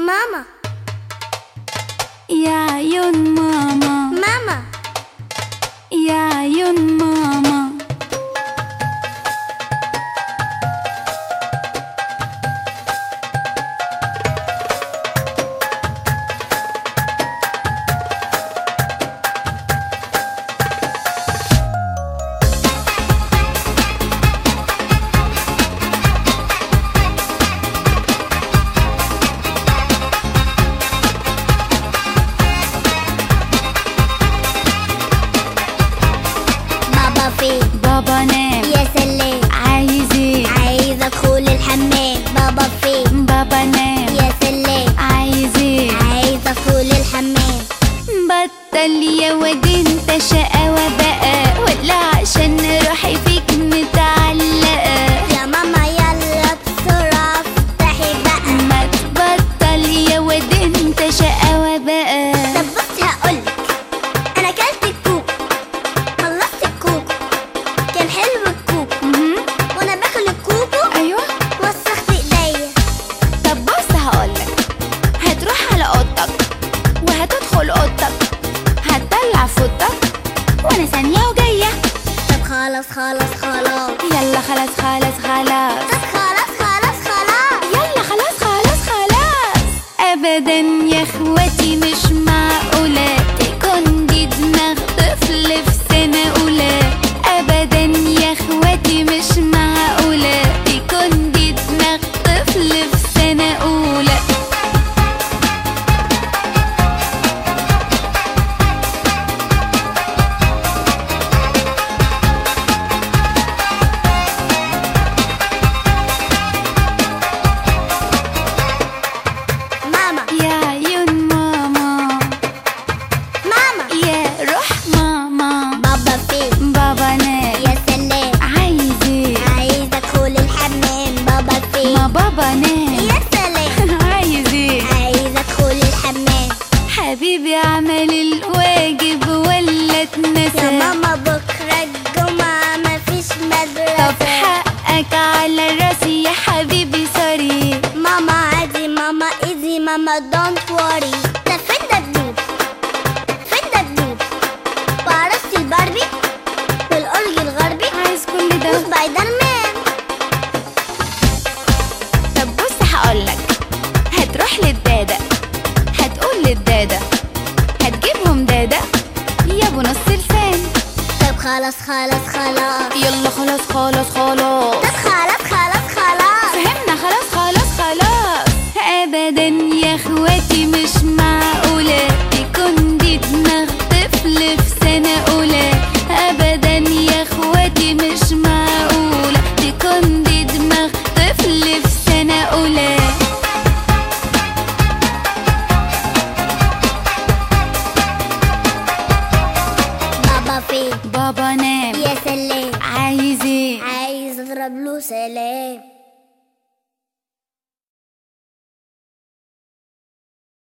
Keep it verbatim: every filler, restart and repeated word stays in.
ماما يا عيون ماما، ماما يا عيون ماما. بابا نام يا سلام، عايز ايه؟ عايز ادخل الحمام. بابا فين؟ بابا نام يا سلام، عايز ايه؟ عايز ادخل الحمام. بطل يا واد انت شقاوة بقى، ولا عشان روحي فيك متعلقة؟ يا ماما يلا بسرعة افتحي بقى. ما تبطل يا واد انت شقاوة بقى. طب بصي هقولك، انا اكلت الكوك، خلصت الكوك، كان حلو الكوك، مهم. وانا باكل الكوكو ايوه. وسخت ايديا. طب بص هقولك، هتروح على اوضتك وهتدخل اوضتك، هتدلع فوتك وانا ثانية وجاية. طب خلاص خلاص خلاص، يلا خلاص خلاص خلاص. طب خلاص خلاص خلاص، يلا خلاص خلاص خلاص. ابدا يا اخواتي مش معقولة تكون دي دماغ طفل في سنة اولى. ابدا يا اخواتي مش معقولة تكون دي دماغ طفل في سنة اولى. ماما يا عيون ماما، ماما يا روح ماما. بابا فين؟ بابا نام يا سلام، عايز ايه؟ عايز ادخل الحمام. بابا فين؟ ما بابا نام يا سلام، عايز ايه؟ عايز ادخل الحمام. حبيبي عمل الواجب ولا اتنسى؟ يا ماما بكرة الجمعة مفيش طب مدرسة. حقك على راسي يا حبيبي سوري. ماما عادي، ماما ايزي، ماما دونت وري. ده فين دبدوب؟ فين دبدوب؟ وعروسة الباربي والأورج الغربي عايز كل ده؟ وسبايدر مان. طب بص هقولك، هتروح للدادة هتقول للدادة هتجيبهم دادة يا ابو نص لسان. طب خلاص خلاص خلاص، يلا خلاص خلاص خلاص. طب خلاص خلاص خلاص. فهمنا خلاص خلاص خلاص. ابدا يا اخواتي مش معقولة تكون دي دماغ طفل في سنة اولى. ابدا يا اخواتي مش معقولة تكون دي دماغ طفل في سنة اولى. بابا فين؟ بابا نام يا سلام، عايز ايه؟ عايز اضرب له سلام.